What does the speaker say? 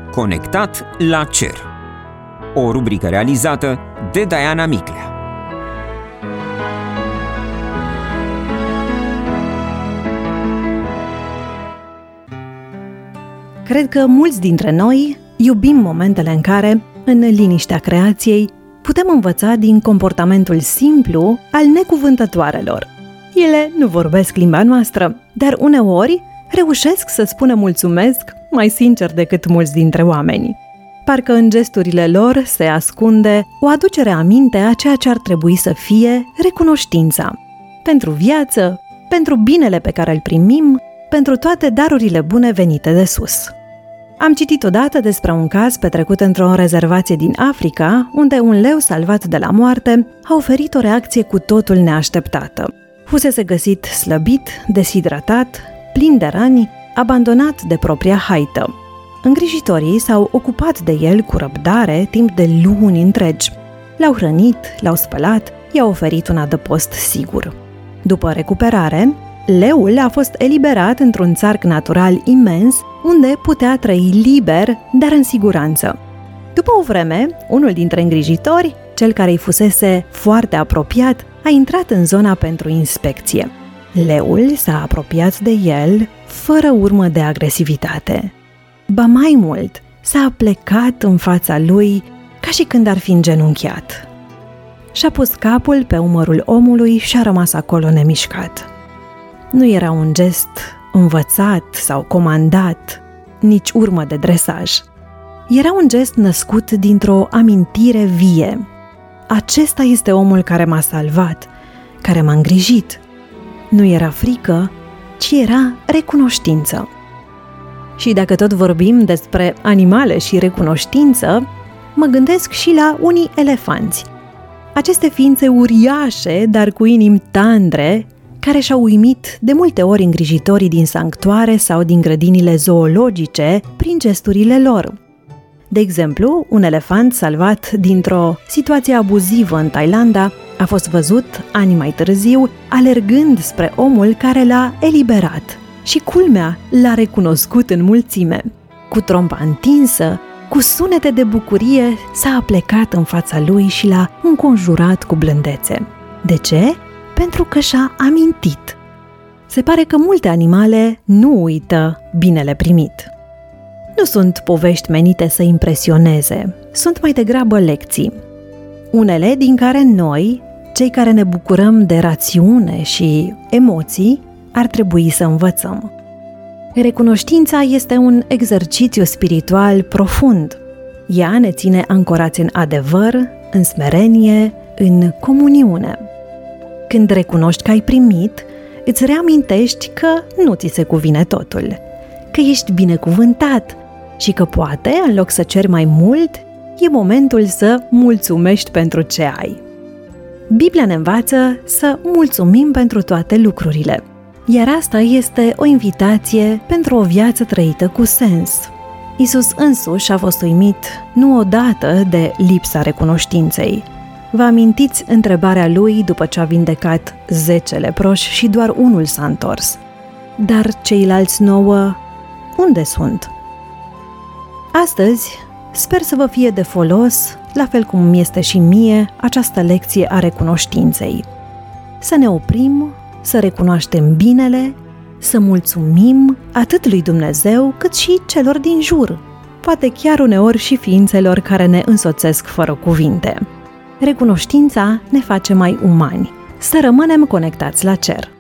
Conectat la cer. O rubrică realizată de Diana Miclea. Cred că mulți dintre noi iubim momentele în care, în liniștea creației, putem învăța din comportamentul simplu al necuvântătoarelor. Ele nu vorbesc limba noastră, dar uneori reușesc să spună mulțumesc mai sincer decât mulți dintre oameni. Parcă în gesturile lor se ascunde o aducere aminte a ceea ce ar trebui să fie recunoștința. Pentru viață, pentru binele pe care îl primim, pentru toate darurile bune venite de sus. Am citit odată despre un caz petrecut într-o rezervație din Africa, unde un leu salvat de la moarte a oferit o reacție cu totul neașteptată. Fusese găsit slăbit, deshidratat, plin de răni, abandonat de propria haită. Îngrijitorii s-au ocupat de el cu răbdare timp de luni întregi. L-au hrănit, l-au spălat, i-au oferit un adăpost sigur. După recuperare, leul a fost eliberat într-un țarc natural imens, unde putea trăi liber, dar în siguranță. După o vreme, unul dintre îngrijitori, cel care îi fusese foarte apropiat, a intrat în zona pentru inspecție. Leul s-a apropiat de el fără urmă de agresivitate. Ba mai mult, s-a plecat în fața lui ca și când ar fi îngenunchiat. Și-a pus capul pe umărul omului și a rămas acolo nemișcat. Nu era un gest învățat sau comandat, nici urmă de dresaj. Era un gest născut dintr-o amintire vie. Acesta este omul care m-a salvat, care m-a îngrijit. Nu era frică, ci era recunoștință. Și dacă tot vorbim despre animale și recunoștință, mă gândesc și la unii elefanți. Aceste ființe uriașe, dar cu inimi tandre, care și-au uimit de multe ori îngrijitorii din sanctuare sau din grădinile zoologice prin gesturile lor. De exemplu, un elefant salvat dintr-o situație abuzivă în Thailanda a fost văzut ani mai târziu alergând spre omul care l-a eliberat și, culmea, l-a recunoscut în mulțime. Cu trompa întinsă, cu sunete de bucurie, s-a aplecat în fața lui și l-a înconjurat cu blândețe. De ce? Pentru că și-a amintit. Se pare că multe animale nu uită binele primit. Nu sunt povești menite să impresioneze, sunt mai degrabă lecții. Unele din care noi, cei care ne bucurăm de rațiune și emoții, ar trebui să învățăm. Recunoștința este un exercițiu spiritual profund. Ea ne ține ancorați în adevăr, în smerenie, în comuniune. Când recunoști că ai primit, îți reamintești că nu ți se cuvine totul, că ești binecuvântat și că poate, în loc să ceri mai mult, e momentul să mulțumești pentru ce ai. Biblia ne învață să mulțumim pentru toate lucrurile, iar asta este o invitație pentru o viață trăită cu sens. Iisus însuși a fost uimit nu odată de lipsa recunoștinței. Vă amintiți întrebarea lui după ce a vindecat 10 leproși și doar unul s-a întors. Dar ceilalți 9, unde sunt? Astăzi, sper să vă fie de folos, la fel cum este și mie, această lecție a recunoștinței. Să ne oprim, să recunoaștem binele, să mulțumim atât lui Dumnezeu cât și celor din jur, poate chiar uneori și ființelor care ne însoțesc fără cuvinte. Recunoștința ne face mai umani. Să rămânem conectați la cer.